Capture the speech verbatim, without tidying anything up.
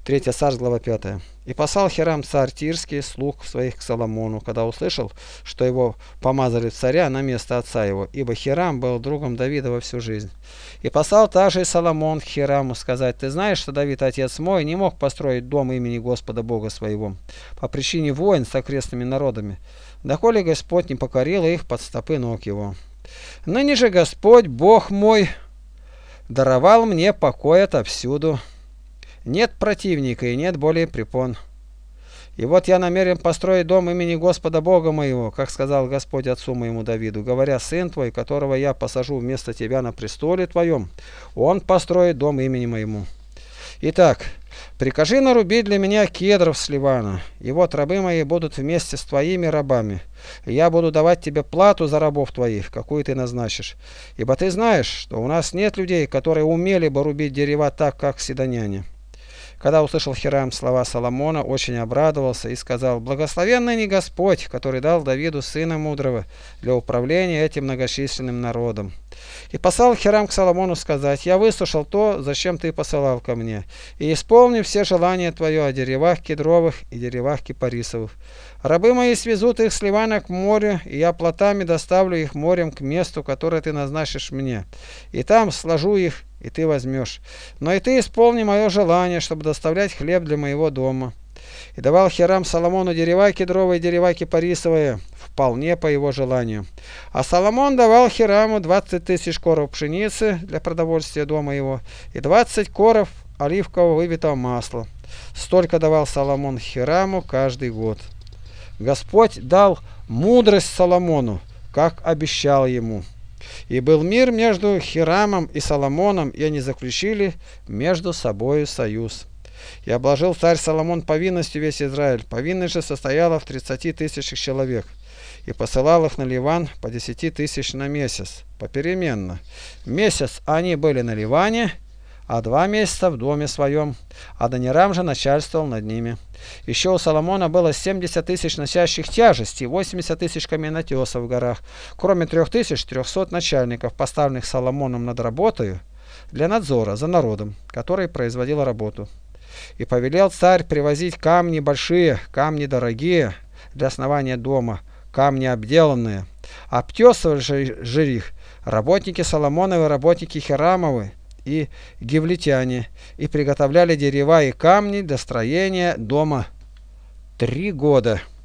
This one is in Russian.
третья Царств, глава пятая. «И послал Хирам царь Тирский слуг своих к Соломону, когда услышал, что его помазали в царя на место отца его, ибо Хирам был другом Давида во всю жизнь. И послал также и Соломон к Хираму сказать: ты знаешь, что Давид, отец мой, не мог построить дом имени Господа Бога своего по причине войн с окрестными народами, доколе Господь не покорил их под стопы ног его. Ныне же Господь, Бог мой, даровал мне покой отовсюду. Нет противника и нет более препон. И вот я намерен построить дом имени Господа Бога моего, как сказал Господь отцу моему Давиду, говоря: сын твой, которого я посажу вместо тебя на престоле твоем, он построит дом имени моему. Итак, прикажи нарубить для меня кедров с Ливана, и вот рабы мои будут вместе с твоими рабами, и я буду давать тебе плату за рабов твоих, какую ты назначишь. Ибо ты знаешь, что у нас нет людей, которые умели бы рубить дерева так, как сидоняне». Когда услышал Хирам слова Соломона, очень обрадовался и сказал: «Благословенный не Господь, который дал Давиду сына мудрого для управления этим многочисленным народом». И послал Хирам к Соломону сказать: «Я выслушал то, зачем ты посылал ко мне, и исполню все желания твое о деревах кедровых и деревах кипарисовых. Рабы мои свезут их с Ливана к морю, и я плотами доставлю их морем к месту, которое ты назначишь мне, и там сложу их, и ты возьмешь. Но и ты исполни мое желание, чтобы доставлять хлеб для моего дома». И давал Хирам Соломону дерева кедровые и дерева кипарисовые, вполне по его желанию. А Соломон давал Хираму двадцать тысяч коров пшеницы для продовольствия дома его и двадцать коров оливкового выбитого масла. Столько давал Соломон Хираму каждый год. Господь дал мудрость Соломону, как обещал ему. И был мир между Хирамом и Соломоном, и они заключили между собою союз. И обложил царь Соломон повинностью весь Израиль. Повинность же состояла в тридцати тысячах человек. И посылал их на Ливан по десяти тысяч на месяц, попеременно. Месяц они были на Ливане, а два месяца в доме своем. Адонирам же начальствовал над ними. Еще у Соломона было семьдесят тысяч носящих тяжести, восемьдесят тысяч каменотесов в горах, кроме трех тысяч трехсот начальников, поставленных Соломоном над работою для надзора за народом, который производил работу. И повелел царь привозить камни большие, камни дорогие для основания дома, камни обделанные. Обтесывали же их работники Соломоновы, работники Хирамовы и гивлитяне, и приготовляли дерева и камни для строения дома три года.